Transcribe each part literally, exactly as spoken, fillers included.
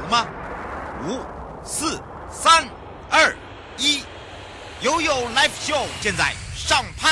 吗？五、四、三、二、一，悠悠 Live Show 现在上拍。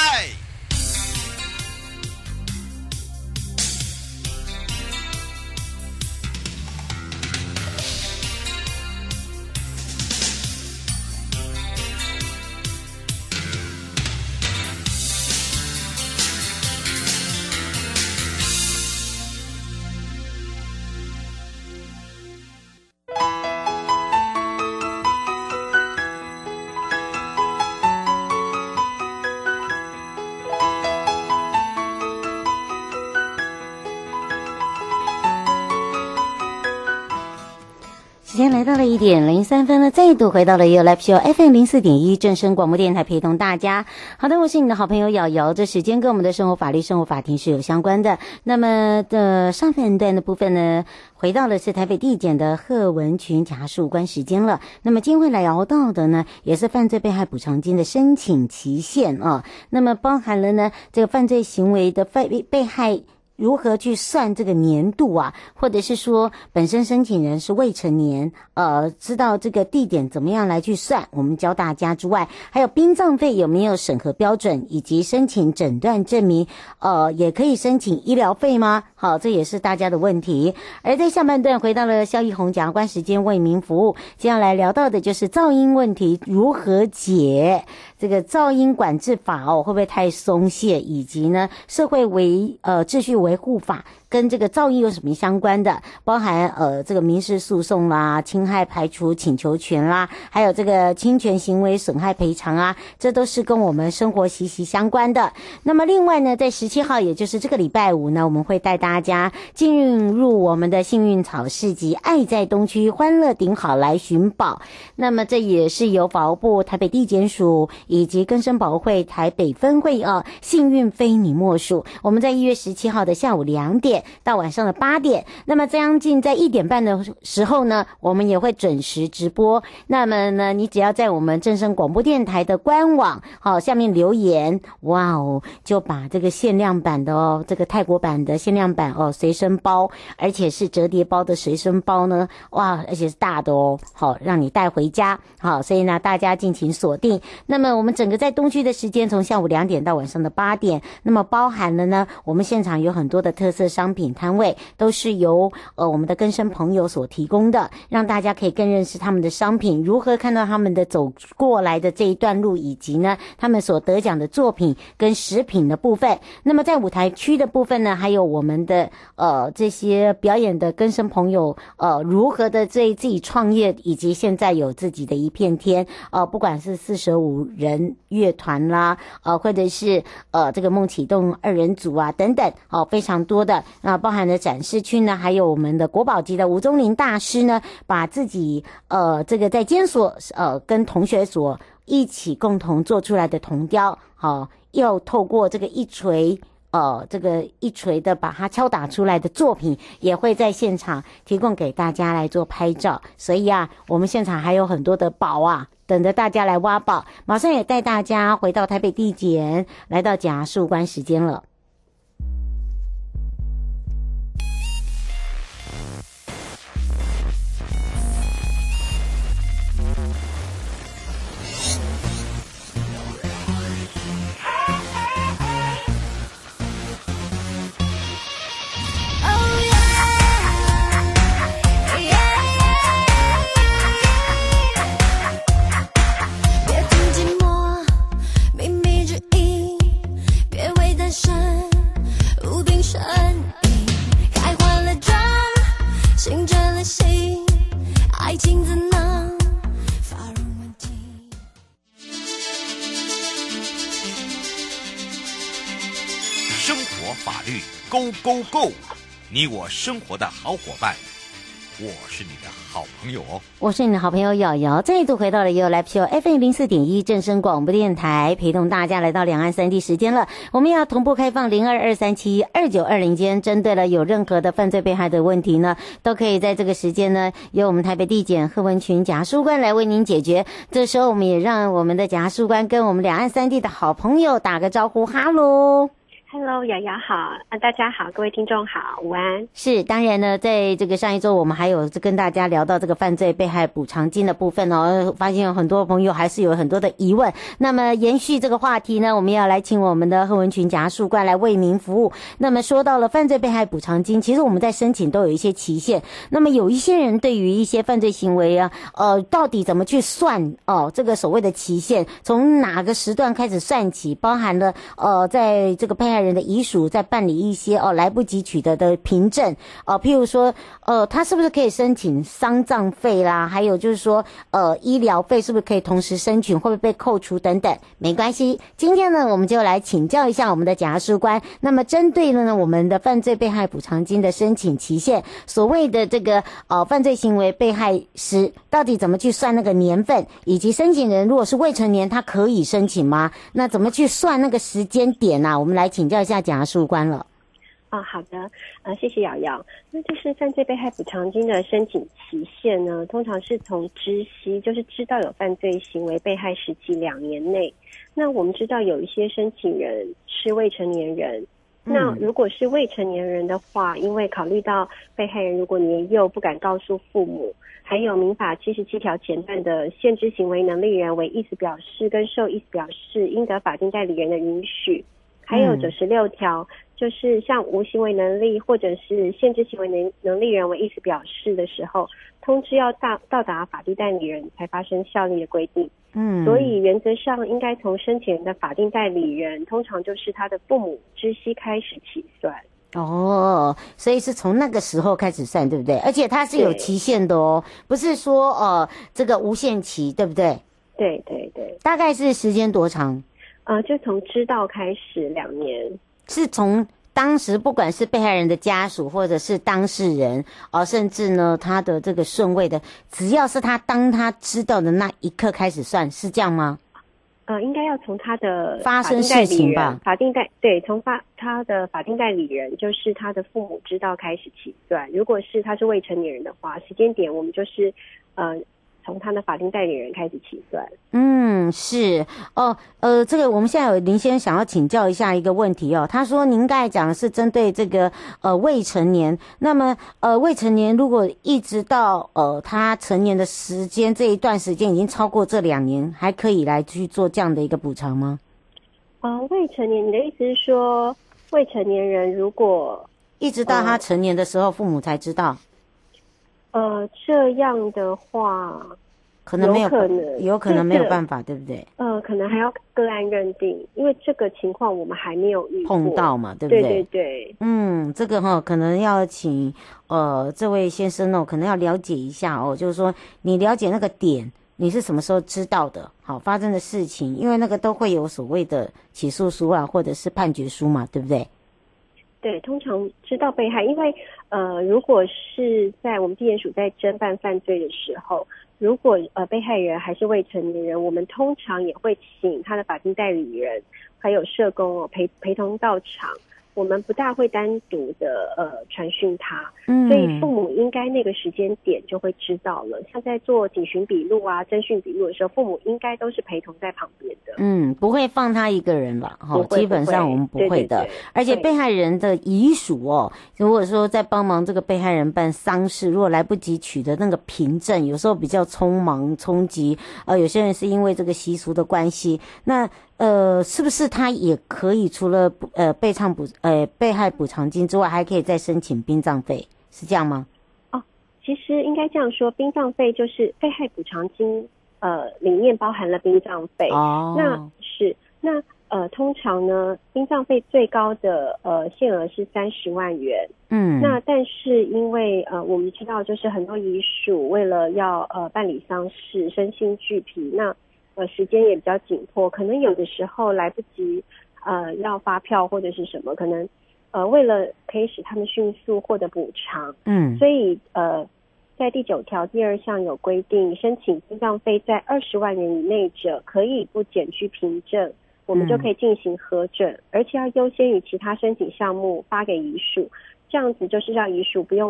时间来到了一点零三分了，再度回到了有 Live Show F M 零四点一正声广播电台，陪同大家。好的，我是你的好朋友瑶瑶。这时间跟我们的生活法律、生活法庭是有相关的。那么的上半段的部分呢，回到的是台北地检的贺文群检察事务官时间了。那么今天会来聊到的呢，也是犯罪被害补偿金的申请期限啊。那么包含了呢这个犯罪行为的被被害。如何去算这个年度啊，或者是说本身申请人是未成年，呃，知道这个地点怎么样来去算，我们教大家之外，还有殡葬费有没有审核标准，以及申请诊断证明，呃，也可以申请医疗费吗？好，这也是大家的问题。而在下半段回到了萧奕宏检察官时间为民服务，接下来聊到的就是噪音问题如何解，这个噪音管制法哦会不会太松懈，以及呢社会维呃秩序维护法跟这个噪音有什么相关的，包含呃这个民事诉讼啦、侵害排除请求权啦，还有这个侵权行为损害赔偿啊，这都是跟我们生活息息相关的。那么另外呢，在十七号，也就是这个礼拜五呢，我们会带大家进入我们的幸运草市集，爱在东区欢乐顶好来寻宝。那么这也是由法务部台北地检署以及更生保护会台北分会啊，幸运非你莫属。我们在一月十七号的下午两点到晚上的八点，那么将近在一点半的时候呢，我们也会准时直播。那么呢，你只要在我们正声广播电台的官网好、哦、下面留言，哇哦，就把这个限量版的哦，这个泰国版的限量版哦随身包，而且是折叠包的随身包呢，哇，而且是大的哦，好让你带回家。好，所以呢大家敬请锁定。那么我们整个在东区的时间从下午两点到晚上的八点，那么包含了呢，我们现场有很多的特色商品摊位，都是由呃我们的更生朋友所提供的，让大家可以更认识他们的商品，如何看到他们的走过来的这一段路，以及呢他们所得奖的作品跟食品的部分。那么在舞台区的部分呢，还有我们的呃这些表演的更生朋友呃如何的对自己创业，以及现在有自己的一片天，呃不管是四舍五人乐团啦，呃或者是呃这个梦启动二人组啊等等，哦非常多的，那包含了展示区呢，还有我们的国宝级的吴宗麟大师呢，把自己呃这个在监所呃跟同学所一起共同做出来的铜雕，好、哦、又透过这个一锤呃这个一锤的把它敲打出来的作品，也会在现场提供给大家来做拍照。所以啊，我们现场还有很多的宝啊，等着大家来挖宝。马上也带大家回到台北地检，来到检察事务官时间了。 生活法律 Go Go Go， 你我生活的好伙伴，我是你的好朋友哦。 我是你的好朋友瑶瑶，再度回到了有 Live Show F M 零四点一正声广播电台，陪同大家来到两岸三地时间了。我们要同步开放零二二三七二九二零间，针对了有任何的犯罪被害的问题呢，都可以在这个时间呢，由我们台北地检贺文群检察事务官来为您解决。这时候我们也让我们的检察事务官跟我们两岸三地的好朋友打个招呼，哈喽。 Hello， 瑶瑶好，啊，大家好，各位听众好，午安。 是，当然呢，在这个上一周我们还有跟大家聊到这个犯罪被害补偿金的部分哦，发现有很多朋友还是有很多的疑问。那么延续这个话题呢，我们要来请我们的贺文群检察事官来为民服务。那么说到了犯罪被害补偿金，其实我们在申请都有一些期限。那么有一些人对于一些犯罪行为啊，呃，到底怎么去算哦？这个所谓的期限，从哪个时段开始算起，包含了呃，在这个被害人的遗属在办理一些哦来不及取得的凭证哦、呃，譬如说呃，他是不是可以申请丧葬费啦？还有就是说呃，医疗费是不是可以同时申请？会不会被扣除等等？没关系，今天呢，我们就来请教一下我们的检察事官。那么针对呢我们的犯罪被害补偿金的申请期限，所谓的这个呃犯罪行为被害时到底怎么去算那个年份，以及申请人如果是未成年，他可以申请吗？那怎么去算那个时间点啊？我们来请教一下检察事官了。 哦，好的，呃，谢谢瑶瑶。那就是犯罪被害补偿金的申请期限呢，通常是从知悉，就是知道有犯罪行为被害时期两年内。那我们知道有一些申请人是未成年人，那如果是未成年人的话，因为考虑到被害人如果年幼不敢告诉父母，还有民法七十七条前段的限制行为能力人为意思表示跟受意思表示应得法定代理人的允许，还有九十六条就是像无行为能力或者是限制行为能能力人为意思表示的时候，通知要到到达法定代理人才发生效力的规定。嗯，所以原则上应该从申请人的法定代理人，通常就是他的父母知悉开始起算。 哦，所以是从那个时候开始算，对不对？而且它是有期限的哦，不是说呃这个无限期，对不对？ 对对对。大概是时间多长？ 呃，就从知道开始两年。 是从当时不管是被害人的家属或者是当事人，呃，甚至呢他的这个顺位的，只要是他当他知道的那一刻开始算，是这样吗？ 呃，应该要从他的发生事情吧， 法定代对，从发他的法定代理人，就是他的父母知道开始起算。如果是他是未成年人的话，时间点我们就是呃。从他的法定代理人开始起算。 嗯，是哦，呃，这个我们现在有林先生想要请教一下一个问题哦。他说您刚才讲的是针对这个呃未成年，那么呃未成年如果一直到呃他成年的时间这一段时间已经超过这两年，还可以来去做这样的一个补偿吗？ 呃，未成年，你的意思是说未成年人如果一直到他成年的时候，呃、父母才知道？ 呃，这样的话， 可能没有， 有可能， 有可能没有办法，对不对？ 呃，可能还要个案认定，因为这个情况我们还没有遇过碰到嘛，对不对？ 对对对。 嗯，这个哈、哦，可能要请呃这位先生哦，可能要了解一下哦，就是说你了解那个点，你是什么时候知道的？好，发生的事情，因为那个都会有所谓的起诉书啊，或者是判决书嘛，对不对？ 对，通常知道被害，因为呃，如果是在我们地检署在侦办犯罪的时候，如果呃被害人还是未成年人，我们通常也会请他的法定代理人还有社工哦陪陪同到场。我们不大会单独的呃传讯他，嗯，所以父母应该那个时间点就会知道了。像在做警询笔录啊、侦讯笔录的时候，父母应该都是陪同在旁边的。 嗯，不会放他一个人了，哈，基本上我们不会的。对对对，而且被害人的遗属哦，如果说在帮忙这个被害人办丧事，如果来不及取得那个凭证，有时候比较匆忙冲击，呃，有些人是因为这个习俗的关系，那。呃，是不是他也可以除了呃被偿补呃被害补偿金之外，还可以再申请殡葬费？是这样吗？ 哦，其实应该这样说，殡葬费就是被害补偿金，呃，里面包含了殡葬费。哦，那是那呃，通常呢，殡葬费最高的呃限额是三十万元。嗯，那但是因为呃，我们知道就是很多遗属为了要呃办理丧事，身心俱疲，那。呃，时间也比较紧迫，可能有的时候来不及，呃，要发票或者是什么，可能，呃，为了可以使他们迅速获得补偿，嗯，所以呃，在第九条第二项有规定，申请殡葬费在二十万元以内者，可以不检具凭证，我们就可以进行核准，嗯、而且要优先于其他申请项目发给遗属，这样子就是让遗属不用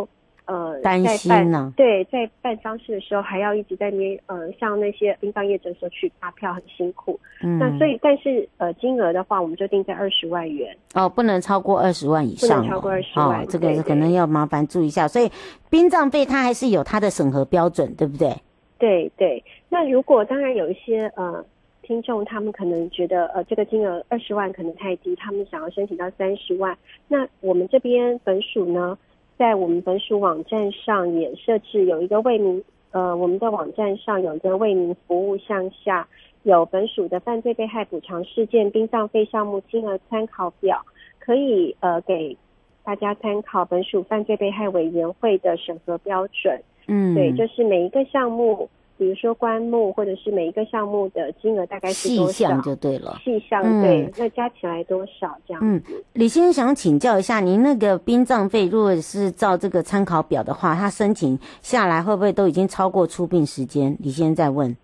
呃担心呢、啊。 对，在办丧事的时候还要一直在那边呃向那些殡葬业者索取发票，很辛苦。嗯，那所以但是呃金额的话，我们就定在二十万元。 哦，不能超过二十万以上、哦， 不能超过二十万。 哦，这个可能要麻烦注意一下。所以殡葬费它还是有它的审核标准，对不对？ 对对。那如果当然有一些呃听众，他们可能觉得呃这个金额二十万可能太低，他们想要申请到三十万，那我们这边本署呢，在我们本署网站上也设置有一个为民呃我们的网站上有一个为民服务项下。有本署的犯罪被害补偿事件殡葬费项目金额参考表，可以呃给大家参考本署犯罪被害委员会的审核标准。嗯，对，就是每一个项目，比如说棺木或者是每一个项目的金额大概是多少， 细项就对了。 细项、嗯、对，那加起来多少这样子。 嗯，李先生想请教一下，您那个殡葬费如果是照这个参考表的话，他申请下来会不会都已经超过出殡时间？李先生在问。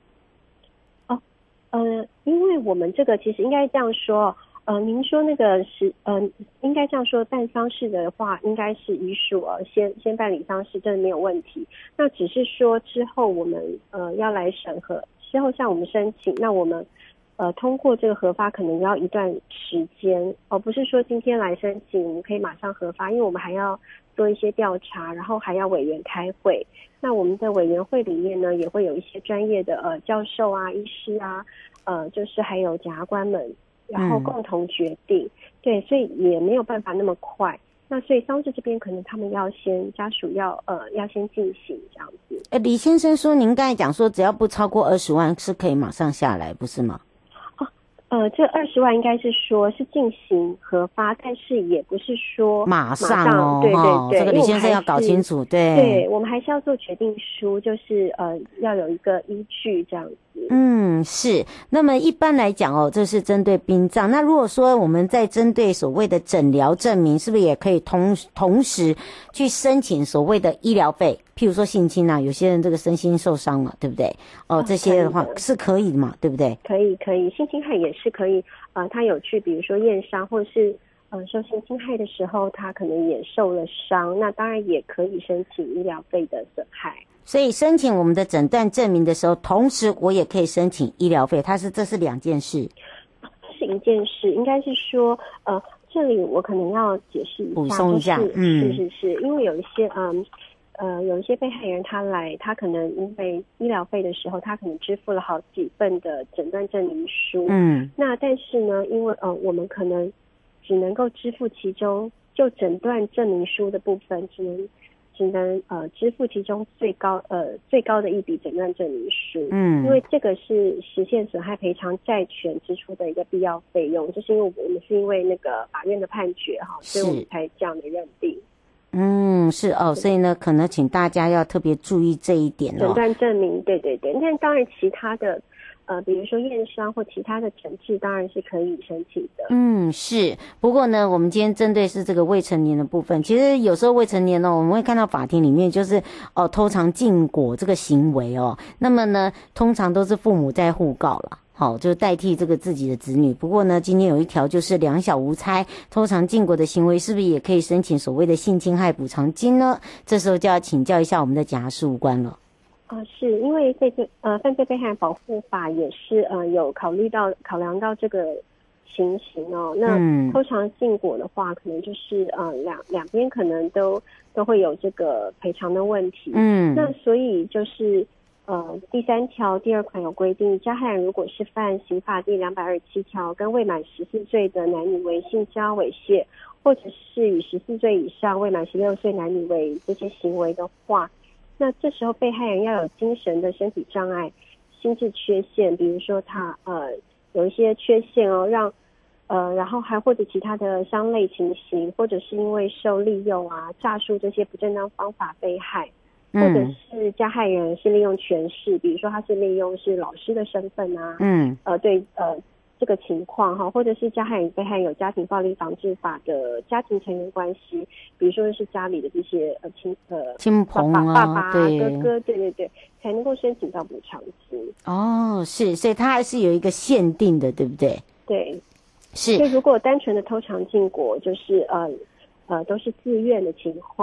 呃，因为我们这个其实应该这样说，呃，您说那个是，呃，应该这样说，办丧事的话，应该是遗属呃先先办理丧事，真的没有问题。那只是说之后我们呃要来审核，之后向我们申请，那我们呃通过这个核发可能要一段时间，而不是说今天来申请我们可以马上核发，因为我们还要做一些调查，然后还要委员开会。那我们的委员会里面呢，也会有一些专业的呃教授啊、医师啊，呃，就是还有检察官们，然后共同决定。嗯、对，所以也没有办法那么快。那所以丧事这边可能他们要先家属要呃要先进行这样子。 呃，李先生说，您刚才讲说，只要不超过二十万是可以马上下来，不是吗？ 呃，这二十万应该是说是进行核发，但是也不是说马上哦， 对对对， 这个李先生要搞清楚，对， 对我们还是要做决定书，就是呃要有一个依据这样子。 嗯，是。那么一般来讲哦，这是针对殡葬。那如果说我们在针对所谓的诊疗证明，是不是也可以同同时去申请所谓的医疗费？譬如说性侵啊，有些人这个身心受伤了，对不对？哦，这些的话是可以的嘛，对不对？ 可以，可以，性侵害也是可以。呃，他有去，比如说验伤，或者是呃受性侵害的时候，他可能也受了伤，那当然也可以申请医疗费的损害。 所以申请我们的诊断证明的时候，同时我也可以申请医疗费，它是这是两件事。 这是一件事，应该是说，呃，这里我可能要解释一下， 补充一下， 就是、 嗯， 是是是，因为有一些嗯呃有一些被害人他来，他可能因为医疗费的时候，他可能支付了好几份的诊断证明书，嗯，那但是呢，因为呃我们可能只能够支付其中就诊断证明书的部分，只能。只能呃支付其中最高呃最高的一笔诊断证明书，嗯，因为这个是实现损害赔偿债权支出的一个必要费用，就是因为我们是因为那个法院的判决哈，所以我们才这样的认定。 嗯，是哦，所以呢，可能请大家要特别注意这一点哦。 诊断证明，对对对，但当然其他的。呃，比如说验伤或其他的诊治，当然是可以申请的。 嗯，是。不过呢，我们今天针对是这个未成年的部分，其实有时候未成年呢，我们会看到法庭里面就是哦、呃、偷尝禁果这个行为哦，那么呢，通常都是父母在互告了。好，就代替这个自己的子女。不过呢，今天有一条就是两小无猜，偷尝禁果的行为，是不是也可以申请所谓的性侵害补偿金呢？这时候就要请教一下我们的检察事务官了。 呃，是因为这个呃犯罪被害人保护法也是呃有考虑到考量到这个情形哦。那偷尝禁果的话，可能就是呃两两边可能都都会有这个赔偿的问题。嗯，那所以就是呃第三条第二款有规定，加害人如果是犯刑法第两百二十七条跟未满十四岁的男女为性交猥亵，或者是与十四岁以上未满十六岁男女为这些行为的话。那这时候被害人要有精神的身体障碍、心智缺陷，比如说他呃有一些缺陷哦，让呃然后还或者其他的相类情形，或者是因为受利诱啊、诈术这些不正当方法被害，或者是加害人是利用权势，比如说他是利用是老师的身份啊，嗯，呃对呃。这个情况哈，或者是加害人被害人有家庭暴力防治法的家庭成员关系，比如说是家里的这些呃亲呃亲朋啊、 爸爸、 对哥哥，对对对，才能够申请到补偿金。 哦，是，所以它还是有一个限定的，对不对？ 对， 是。 所以如果单纯的偷尝禁果，就是呃呃都是自愿的情况，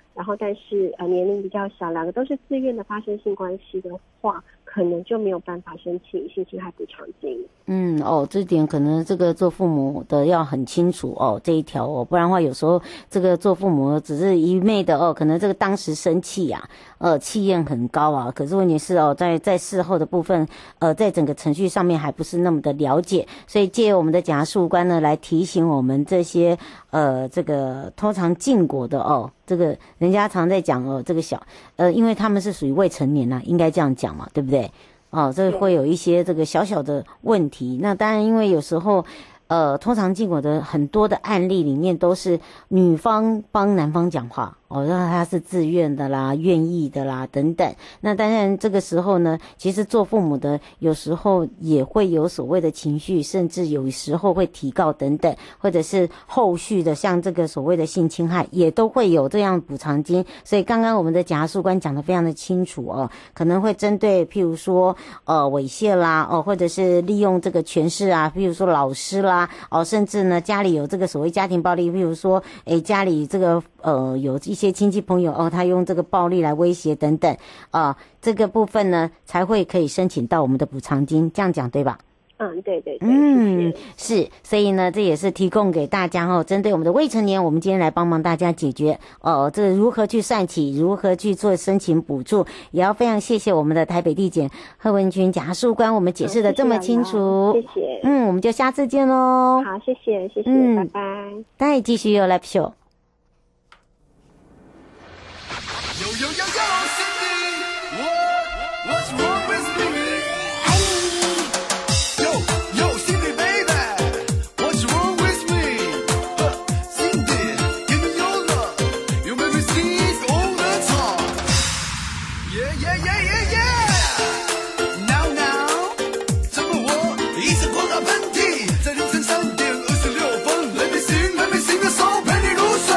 然后但是呃年龄比较小，两个都是自愿的发生性关系的话，可能就没有办法申请性侵害补偿金。 嗯哦，这点可能这个做父母的要很清楚哦，这一条哦，不然的话有时候这个做父母只是一昧的哦，可能这个当时生气啊，呃，气焰很高啊，可是问题是哦，在在事后的部分，呃，在整个程序上面还不是那么的了解，所以借我们的检察事务官呢来提醒我们这些呃这个通常禁果的哦，这个人家常在讲哦，这个小呃，因为他们是属于未成年啊，应该这样讲嘛，对不对？哦，这会有一些这个小小的问题。那当然，因为有时候，呃，通常禁果的很多的案例里面都是女方帮男方讲话。哦，让他是自愿的啦，愿意的啦，等等。那当然，这个时候呢，其实做父母的有时候也会有所谓的情绪，甚至有时候会提告等等，或者是后续的像这个所谓的性侵害，也都会有这样补偿金。所以刚刚我们的检察事官讲得非常的清楚哦，可能会针对譬如说呃猥亵啦，哦，或者是利用这个权势啊，譬如说老师啦，哦，甚至呢家里有这个所谓家庭暴力，譬如说诶家里这个呃有一些亲戚朋友哦，他用这个暴力来威胁等等啊、呃，这个部分呢才会可以申请到我们的补偿金，这样讲对吧？ 嗯，对对对， 嗯，是，所以呢，这也是提供给大家哦，针对我们的未成年，我们今天来帮忙大家解决哦，这个如何去算起，如何去做申请补助，也要非常谢谢我们的台北地检贺文君检察事务官，我们解释的这么清楚， 谢谢， 嗯，我们就下次见喽。 好，谢谢，谢谢， 嗯、 拜拜。 再继续有 live show。 Yo, yo, yo, yo, Cindy, what, what's wrong with me? Yo, yo, Cindy, baby, what's wrong with me? Huh, Cindy, give me your love, you make me sneeze all the time. Yeah, yeah, yeah, yeah, yeah. Now, now, 怎么我一直狂打喷嚏，在凌晨三点二十六分 ，Let me sing, let me sing a song，陪你入睡。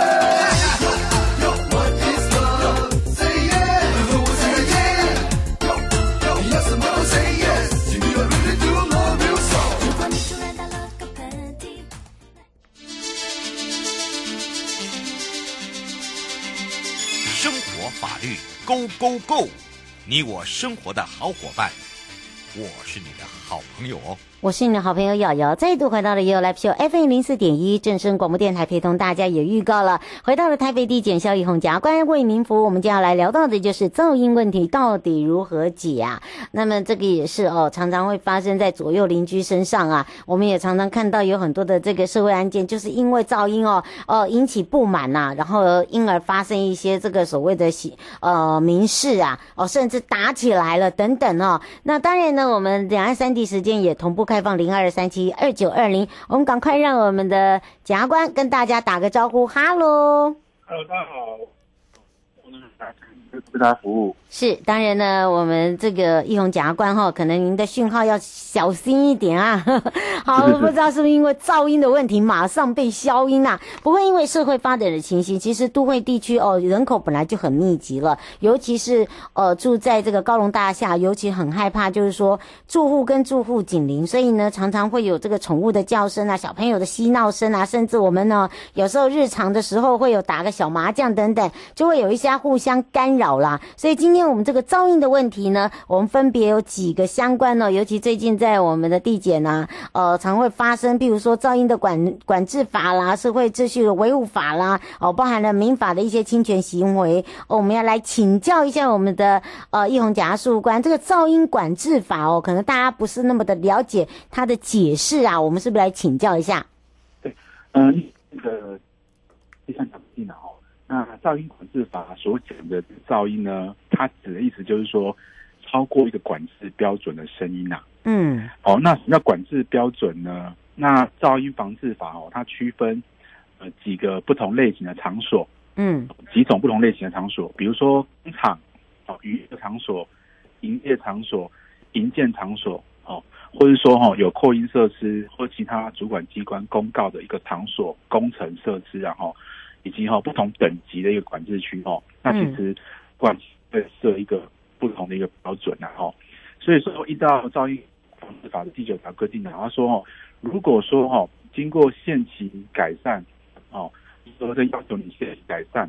法律 Go Go Go， 你我生活的好伙伴，我是你的好朋友哦。 我是你的好朋友瑶瑶，再度回到了也有 Live Show F M 零四点一正声广播电台，陪同大家也预告了，回到了台北地检萧一红检察官为民服务，我们接下来聊到的就是噪音问题到底如何解啊？那么这个也是哦，常常会发生在左右邻居身上啊。我们也常常看到有很多的这个社会案件，就是因为噪音哦，呃引起不满呐、啊，然后因而发生一些这个所谓的呃民事啊，哦甚至打起来了等等哦。那当然呢，我们两岸三地时间也同步开放零二三七二九二零，我们赶快让我们的检察官跟大家打个招呼，哈喽。 Hello， 大家好，我是为大家服务。 是，当然呢，我们这个一红检察官哈，可能您的讯号要小心一点啊。好，不知道是不是因为噪音的问题，马上被消音啊？不会因为社会发展的情形，其实都会地区哦，人口本来就很密集了，尤其是呃住在这个高楼大厦，尤其很害怕，就是说住户跟住户紧邻，所以呢，常常会有这个宠物的叫声啊，小朋友的嬉闹声啊，甚至我们呢有时候日常的时候会有打个小麻将等等，就会有一些互相干扰啦。所以今天我们这个噪音的问题呢，我们分别有几个相关呢，尤其最近在我们的地检啊，呃，常会发生，比如说噪音的管管制法啦、社会秩序的维护法啦，哦，包含了民法的一些侵权行为，哦，我们要来请教一下我们的呃一红检察事务官，这个噪音管制法哦，可能大家不是那么的了解它的解释啊，我们是不是来请教一下？ 对，嗯、呃，那个第三条规定哦。那噪音管制法所讲的噪音呢，它指的意思就是说，超过一个管制标准的声音啊。嗯。哦，那什么叫管制标准呢？那噪音防治法哦，它区分呃几个不同类型的场所，嗯，几种不同类型的场所，比如说工厂、哦娱乐场所、营业场所、营建场所，哦，或者说哈、哦、有扩音设施或其他主管机关公告的一个场所、工程设施，然后。以及哈、哦、不同等级的一个管制区哦，那其实管会设一个不同的一个标准啊哈、哦，所以说依照噪音防治法的第九条规定呢，他说哦，如果说哈、哦、经过限期改善哦，说这要求你限期改善，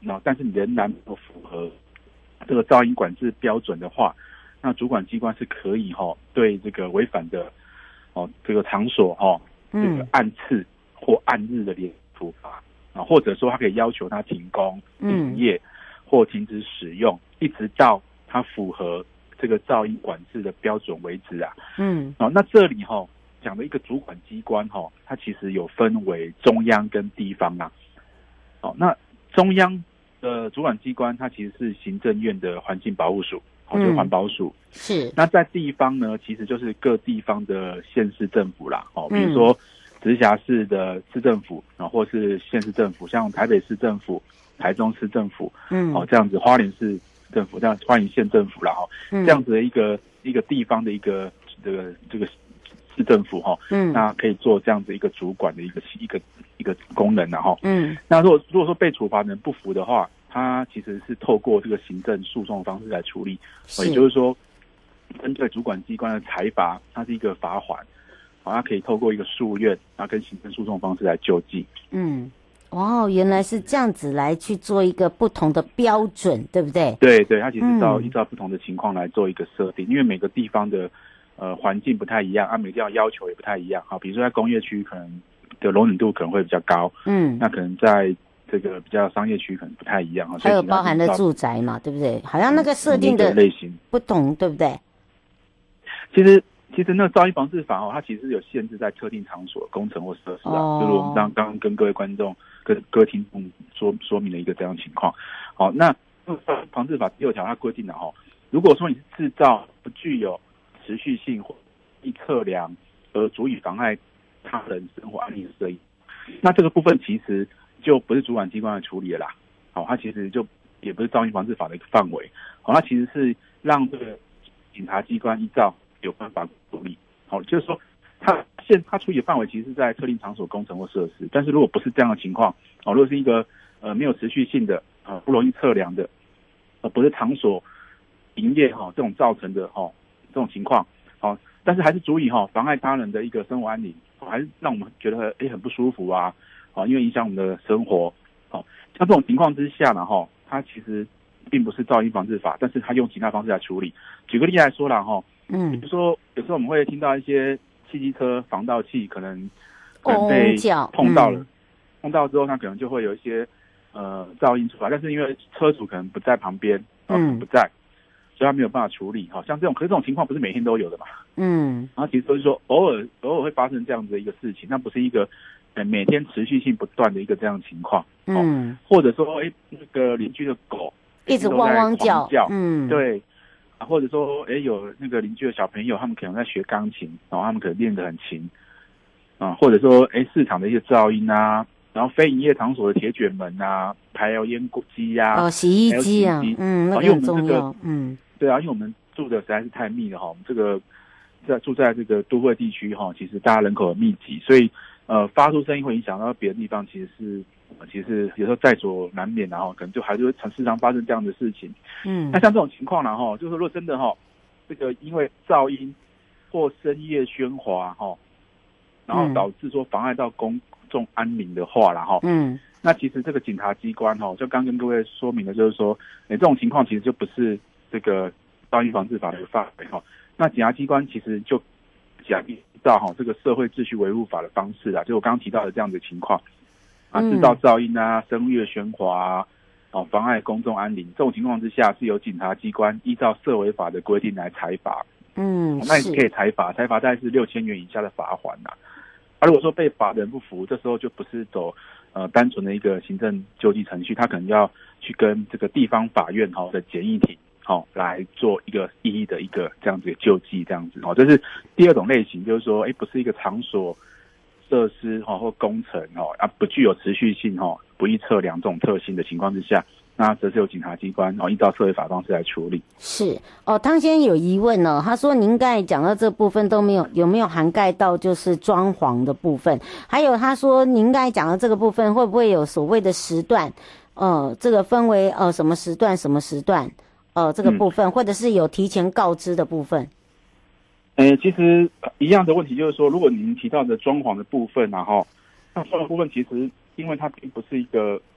那但是你仍然不符合这个噪音管制标准的话，那主管机关是可以哈、哦、对这个违反的哦这个场所哈、哦、这个按次或按日的连处罚啊，或者说他可以要求他停工、停业或停止使用，一直到他符合这个噪音管制的标准为止啊。嗯，哦，那这里哈、哦、讲的一个主管机关哈、哦，它其实有分为中央跟地方啊。哦，那中央的主管机关它其实是行政院的环境保护署，哦，就是环保署。 是。 那在地方呢，其实就是各地方的县市政府啦，哦，比如说直辖市的市政府啊，或是县市政府，像台北市政府、台中市政府，嗯，哦，这样子，花莲市政府，这样花莲县政府啦，哈，这样子的一个一个地方的一个这个这个市政府哈，嗯，那可以做这样子一个主管的一个一个一个功能然后，嗯，那如果如果说被处罚的人不服的话，他其实是透过这个行政诉讼的方式来处理，也就是说，针对主管机关的裁罚，它是一个罚款，好，它可以透过一个诉愿，然后跟行政诉讼方式来救济。 嗯，哦，原来是这样子来去做一个不同的标准，对不对？ 对对，它其实照、嗯、依照不同的情况来做一个设定，因为每个地方的呃环境不太一样，啊，每个地方要求也不太一样。好，比如说在工业区可能的容忍度可能会比较高，嗯，那可能在这个比较商业区可能不太一样， 还有包含了住宅嘛，对不对？好像那个设定的类型不同，对不对？ 其实，其实那个噪音防治法哦，它其实有限制在特定场所、工程或设施啊，哦、就是我们刚刚跟各位观众、跟各位听众说说明了一个这样的情况。好，那噪音防治法第六条它规定了哈，如果说你是制造不具有持续性或易测量而足以妨碍他人生活安宁的摄影，那这个部分其实就不是主管机关的处理了啦。好，它其实就也不是噪音防治法的一个范围。好，它其实是让这个警察机关依照有关法处理。好，就是说它现它处理的范围其实是在特定场所、工程或设施，但是如果不是这样的情况，哦，如果是一个呃没有持续性的、呃不容易测量的，呃不是场所营业哈、哦、这种造成的哈、哦、这种情况，好、哦，但是还是足以哈、哦、妨碍他人的一个生活安宁，哦、还是让我们觉得诶很不舒服啊，好、哦，因为影响我们的生活，好、哦，像这种情况之下呢哈、哦，它其实并不是噪音防治法，但是它用其他方式来处理。举个例来说啦哈。嗯，比如说，有时候我们会听到一些汽机车防盗器可能可能被碰到了，哦嗯、碰到之后，它可能就会有一些呃噪音出来，但是因为车主可能不在旁边，嗯，不在，所以他没有办法处理。好，像这种，可是这种情况不是每天都有的嘛，嗯，然后其实就是说偶尔偶尔会发生这样子的一个事情，那不是一个呃每天持续性不断的一个这样的情况，嗯，哦、或者说，哎，那个邻居的狗一直汪汪叫， 嗯，对。啊，或者说，哎，有那个邻居的小朋友，他们可能在学钢琴，然后他们可能练得很勤，啊，或者说，哎，市场的一些噪音啊，然后非营业场所的铁卷门啊，排油烟机呀， 哦，洗衣机啊，嗯，那个很重要，嗯， 对啊，因为我们住的实在是太密了哈，我们这个在住在这个都会地区哈，其实大家人口密集，所以呃，发出声音会影响到别的地方，其实是。其实有时候在所难免，然后可能就还是会时常发生这样的事情。嗯，那像这种情况，然后就是如果真的哈，这个因为噪音或深夜喧哗哈，然后导致说妨碍到公众安宁的话啦哈，嗯，那其实这个警察机关哈，就刚跟各位说明的，就是说，哎，这种情况其实就不是这个噪音防治法的范围哈。那警察机关其实就讲依照哈这个社会秩序维护法的方式啊，就我刚刚提到的这样的情况。啊，制造噪音啊，声乐喧哗啊，哦，妨碍公众安宁，这种情况之下，是由警察机关依照社维法的规定来裁罚。嗯，那你可以裁罚，裁罚大概是六千元以下的罚款呐。啊，如果说被罚的人不服，这时候就不是走呃单纯的一个行政救济程序，他可能要去跟这个地方法院哈、哦、的简易庭好、哦、来做一个异议的一个这样子的救济，这样子哦，这是第二种类型，就是说，哎，不是一个场所。设施哈或工程哈啊不具有持续性哈不易测量这种特性的情况之下，那则是由警察机关哦依照社会法方式来处理。 是哦，汤先生有疑问哦，他说您刚才讲到这部分都没有有没有涵盖到就是装潢的部分？还有他说您刚才讲的这个部分会不会有所谓的时段？呃，这个分为呃什么时段什么时段？呃，这个部分、嗯、或者是有提前告知的部分？ 诶，其实一样的问题就是说，如果您提到的装潢的部分然后那装潢部分其实因为它并不是一个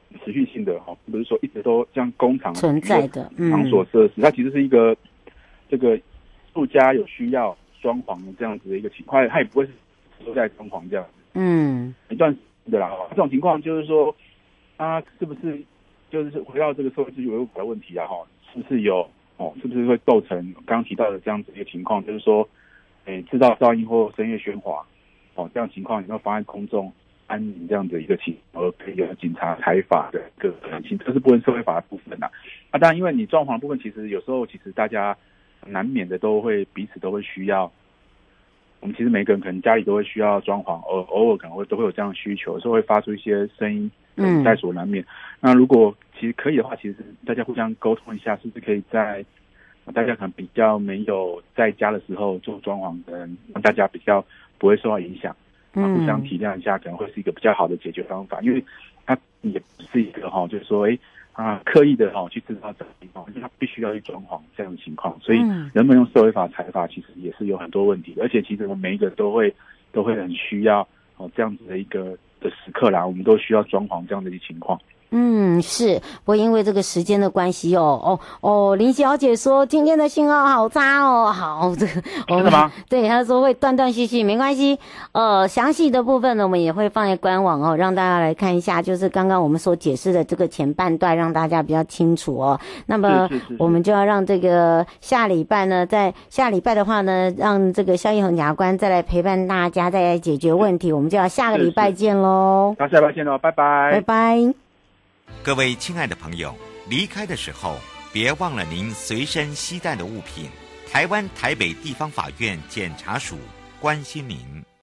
持续性的哈，不是说一直都像工厂存在的场所设施，它其实是一个这个住家有需要装潢这样子的一个情况，它也不会是都在装潢这样子。 嗯， 一段时间的啦，这种情况就是说，它是不是就是回到这个社会秩序维护的问题啊？哈，是不是有哦？是不是会构成刚刚提到的这样子一个情况？就是说，诶，制造噪音或声乐喧哗，哦，这样情况有没有妨碍公众安宁这样的一个情况，而可以有警察裁罚的一个可能性？这是部分社会法的部分呐、啊。啊，当然，因为你装潢的部分，其实有时候其实大家难免的都会彼此都会需要。我们其实每个人可能家里都会需要装潢，偶偶尔可能会都会有这样的需求，有时候会发出一些声音，嗯，在所难免。那如果其实可以的话，其实大家互相沟通一下，是不是可以在大家可能比较没有在家的时候做装潢的人，让大家比较不会受到影响，嗯，互相体谅一下，可能会是一个比较好的解决方法，因为它也不是一个哈，就是说，哎。啊，刻意的哈、哦、去制造这种情况，因为他必须要去装潢这样的情况，所以人们用社会法、财法其实也是有很多问题的，而且其实我们每一个都会都会很需要哦这样子的一个的时刻啦，我们都需要装潢这样的一个情况。 嗯，是，不过因为这个时间的关系哦，哦哦，林小姐说今天的信号好差哦，好，这个我们对她说会断断续续，没关系，呃，详细的部分呢，我们也会放在官网哦，让大家来看一下，就是刚刚我们所解释的这个前半段，让大家比较清楚哦。那么我们就要让这个下礼拜呢，在下礼拜的话呢，让这个萧一宏检察官再来陪伴大家，再来解决问题，我们就要下个礼拜见喽。 好，下礼拜见喽，拜拜， 拜拜。 各位亲爱的朋友，离开的时候别忘了您随身携带的物品。台湾台北地方法院检察署关心您。